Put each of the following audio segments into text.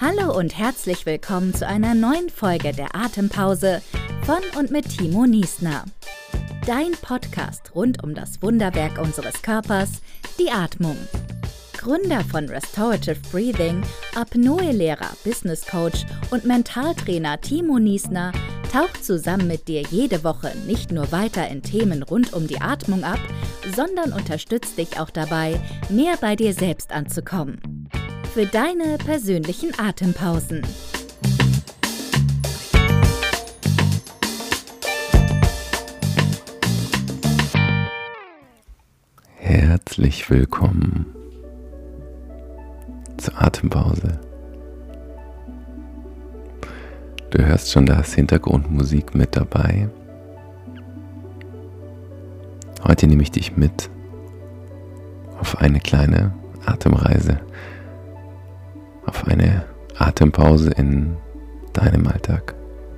Hallo und herzlich willkommen zu einer neuen Folge der Atempause von und mit Timo Niesner. Dein Podcast rund um das Wunderwerk unseres Körpers, die Atmung. Gründer von Restorative Breathing, Apnoe-Lehrer, Business Coach und Mentaltrainer Timo Niesner taucht zusammen mit dir jede Woche nicht nur weiter in Themen rund um die Atmung ab, sondern unterstützt dich auch dabei, mehr bei dir selbst anzukommen. Für deine persönlichen Atempausen. Herzlich willkommen zur Atempause. Du hörst schon, da ist Hintergrundmusik mit dabei. Heute nehme ich dich mit auf eine kleine Atemreise, auf eine Atempause in deinem Alltag.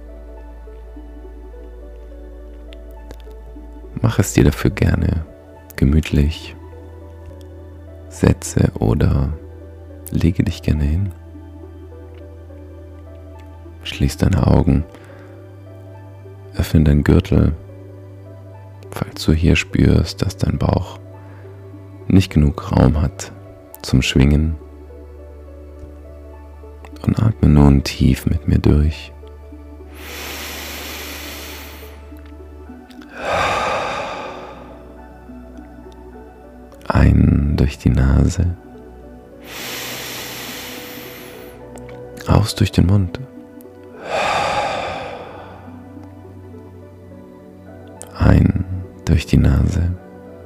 Mach es dir dafür gerne gemütlich, setze oder lege dich gerne hin. Schließ deine Augen, öffne deinen Gürtel, falls du hier spürst, dass dein Bauch nicht genug Raum hat zum Schwingen. Und atme nun tief mit mir durch. Ein durch die Nase, aus durch den Mund. Ein durch die Nase,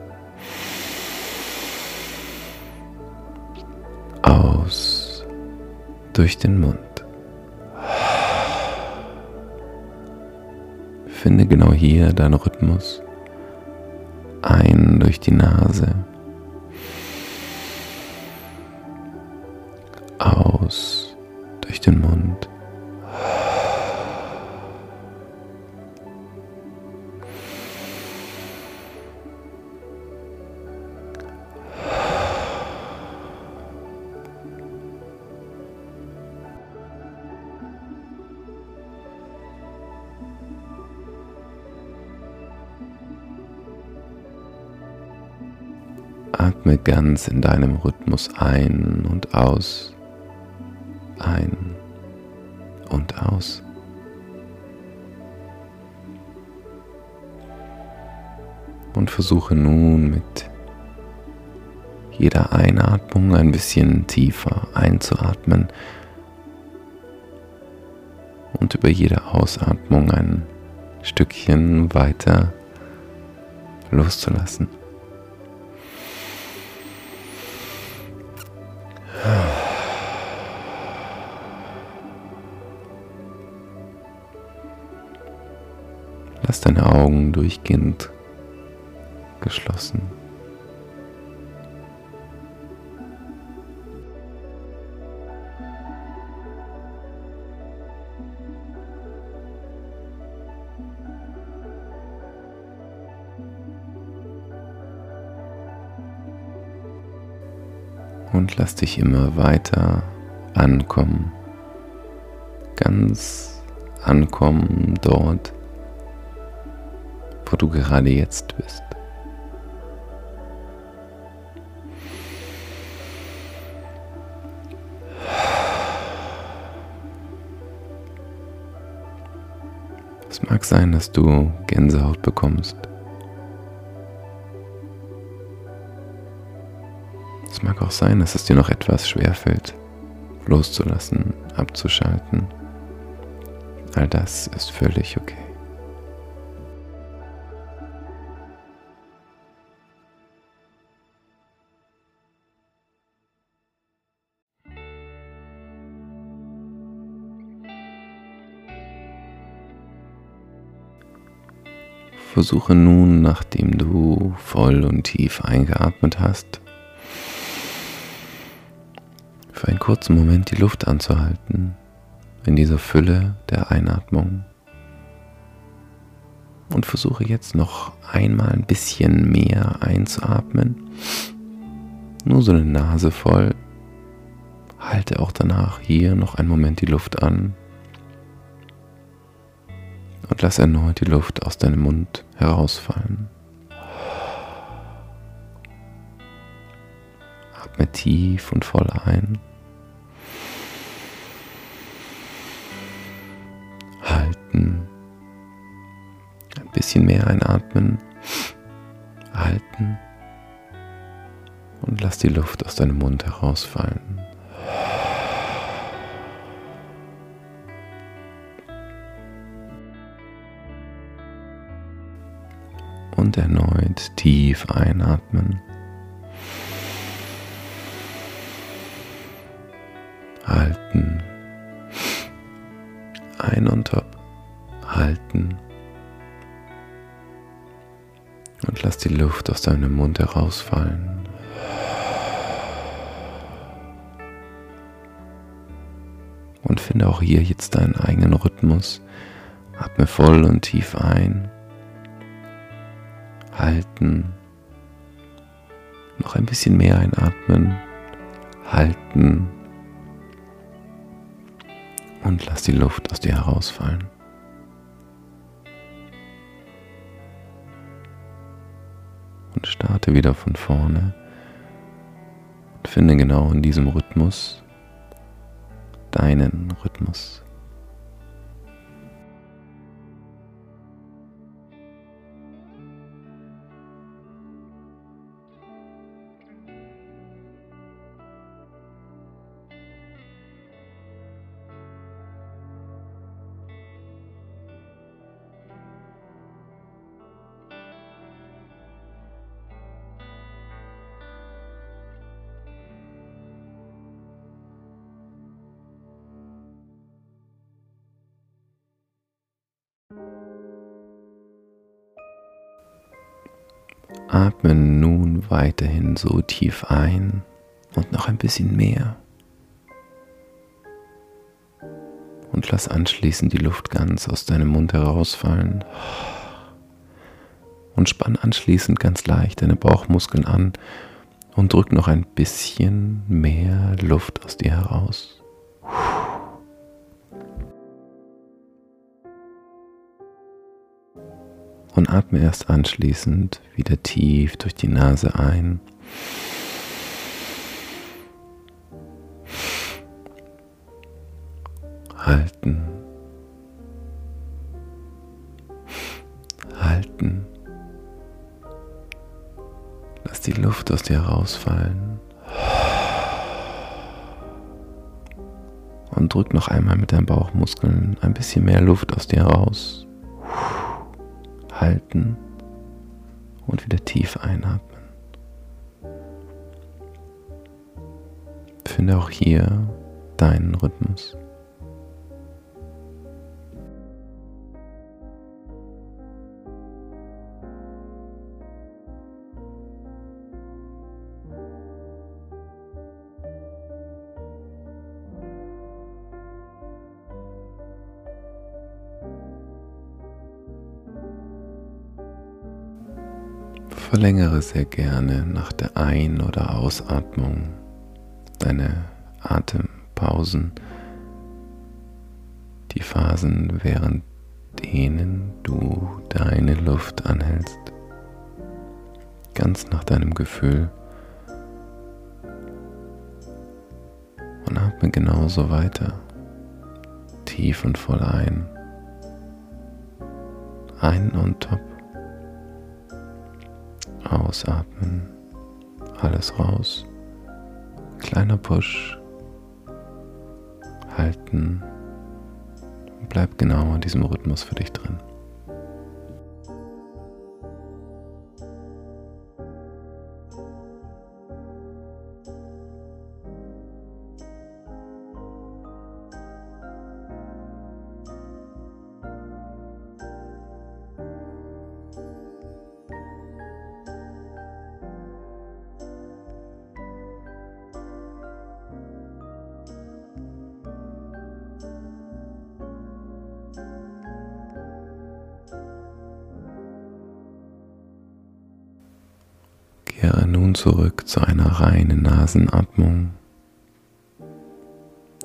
aus durch den Mund. Finde genau hier deinen Rhythmus. Ein durch die Nase, aus durch den Mund. Atme ganz in deinem Rhythmus ein und aus, ein und aus. Und versuche nun mit jeder Einatmung ein bisschen tiefer einzuatmen und über jede Ausatmung ein Stückchen weiter loszulassen. Lass deine Augen durchgehend geschlossen. Und lass dich immer weiter ankommen, ganz ankommen dort, wo du gerade jetzt bist. Es mag sein, dass du Gänsehaut bekommst. Es mag auch sein, dass es dir noch etwas schwerfällt, loszulassen, abzuschalten. All das ist völlig okay. Versuche nun, nachdem du voll und tief eingeatmet hast, für einen kurzen Moment die Luft anzuhalten in dieser Fülle der Einatmung. Und versuche jetzt noch einmal ein bisschen mehr einzuatmen. Nur so eine Nase voll. Halte auch danach hier noch einen Moment die Luft an und lass erneut die Luft aus deinem Mund herausfallen. Atme tief und voll ein. Halten. Ein bisschen mehr einatmen. Halten. Und lass die Luft aus deinem Mund herausfallen. Und erneut tief einatmen. Halten. Ein on top. Halten. Und lass die Luft aus deinem Mund herausfallen. Und finde auch hier jetzt deinen eigenen Rhythmus. Atme voll und tief ein. Halten. Noch ein bisschen mehr einatmen. Halten. Und lass die Luft aus dir herausfallen. Und starte wieder von vorne. Und finde genau in diesem Rhythmus deinen Rhythmus. Atme nun weiterhin so tief ein und noch ein bisschen mehr. Und lass anschließend die Luft ganz aus deinem Mund herausfallen. Und spann anschließend ganz leicht deine Bauchmuskeln an und drück noch ein bisschen mehr Luft aus dir heraus. Und atme erst anschließend wieder tief durch die Nase ein. Halten. Halten. Lass die Luft aus dir herausfallen. Und drück noch einmal mit deinen Bauchmuskeln ein bisschen mehr Luft aus dir heraus. Halten und wieder tief einatmen. Finde auch hier deinen Rhythmus. Verlängere sehr gerne nach der Ein- oder Ausatmung deine Atempausen, die Phasen, während denen du deine Luft anhältst, ganz nach deinem Gefühl. Und atme genauso weiter, tief und voll ein und top. Ausatmen, alles raus, kleiner Push, halten und bleib genau in diesem Rhythmus für dich drin. Kehre nun zurück zu einer reinen Nasenatmung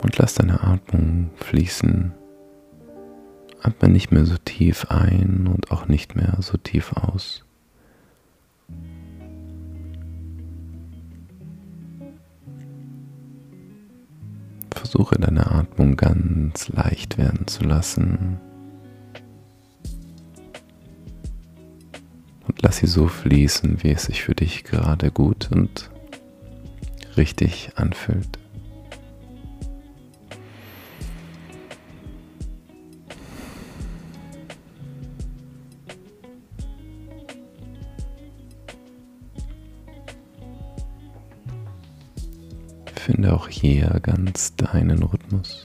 Und lass deine Atmung fließen. Atme nicht mehr so tief ein und auch nicht mehr so tief aus. Versuche deine Atmung ganz leicht werden zu lassen und lass sie so fließen, wie es sich für dich gerade gut und richtig anfühlt. Finde auch hier ganz deinen Rhythmus.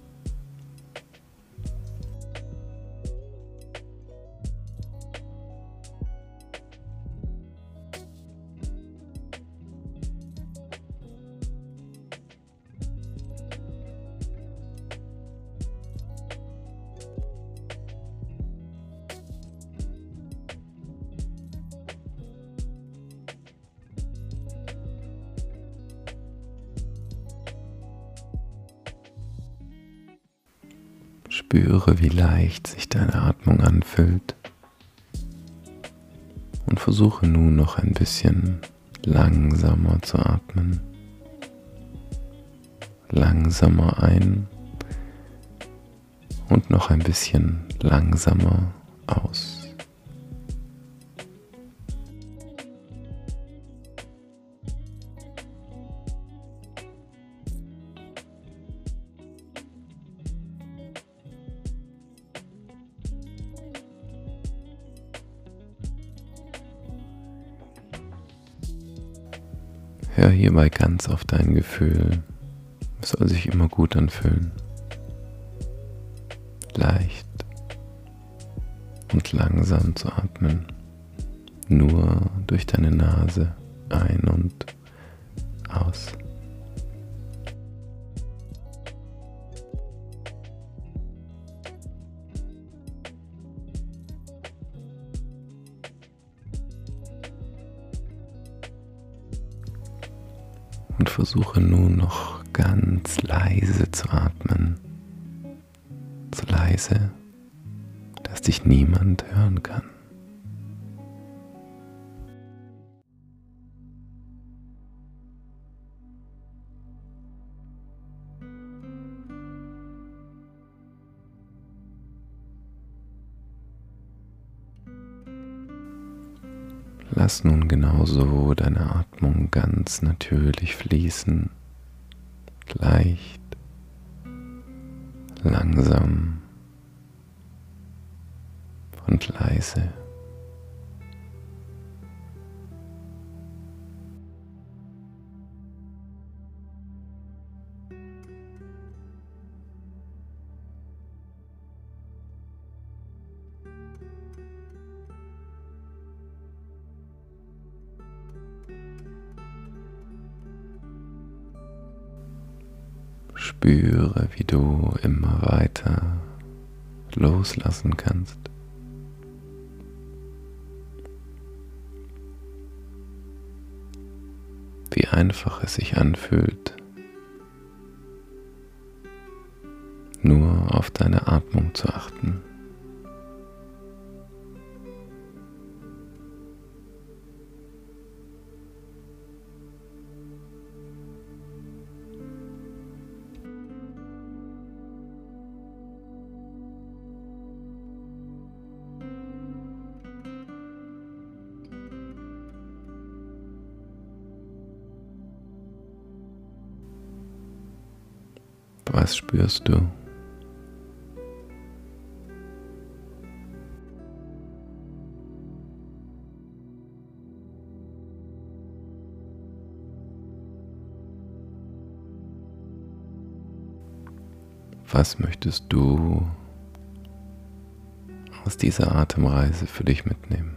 Spüre, wie leicht sich deine Atmung anfühlt und versuche nun noch ein bisschen langsamer zu atmen. Langsamer ein und noch ein bisschen langsamer aus. Hör hierbei ganz auf dein Gefühl. Es soll sich immer gut anfühlen. Leicht und langsam zu atmen. Nur durch deine Nase ein und aus. Und versuche nun noch ganz leise zu atmen. So leise, dass dich niemand hören kann. Lass nun genauso deine Atmung ganz natürlich fließen, leicht, langsam und leise. Spüre, wie du immer weiter loslassen kannst. Wie einfach es sich anfühlt, nur auf deine Atmung zu achten. Was spürst du? Was möchtest du aus dieser Atemreise für dich mitnehmen?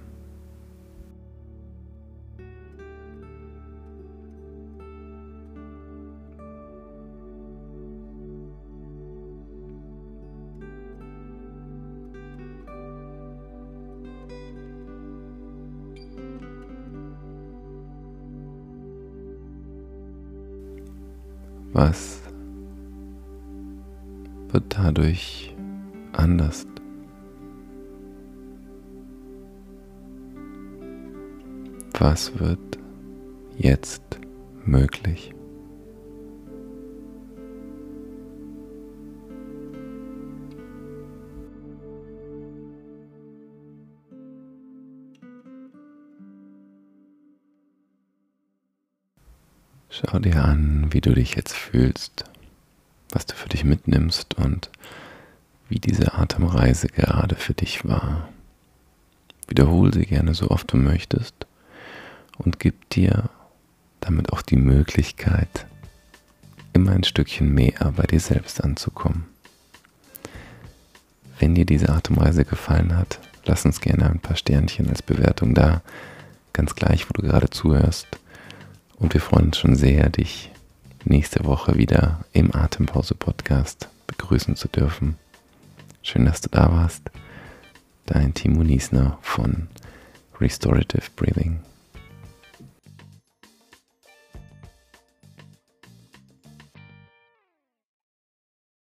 Was wird dadurch anders? Was wird jetzt möglich? Schau dir an, wie du dich jetzt fühlst, was du für dich mitnimmst und wie diese Atemreise gerade für dich war. Wiederhole sie gerne so oft du möchtest und gib dir damit auch die Möglichkeit, immer ein Stückchen mehr bei dir selbst anzukommen. Wenn dir diese Atemreise gefallen hat, lass uns gerne ein paar Sternchen als Bewertung da, ganz gleich, wo du gerade zuhörst. Und wir freuen uns schon sehr, dich nächste Woche wieder im Atempause-Podcast begrüßen zu dürfen. Schön, dass du da warst. Dein Timo Niesner von Restorative Breathing.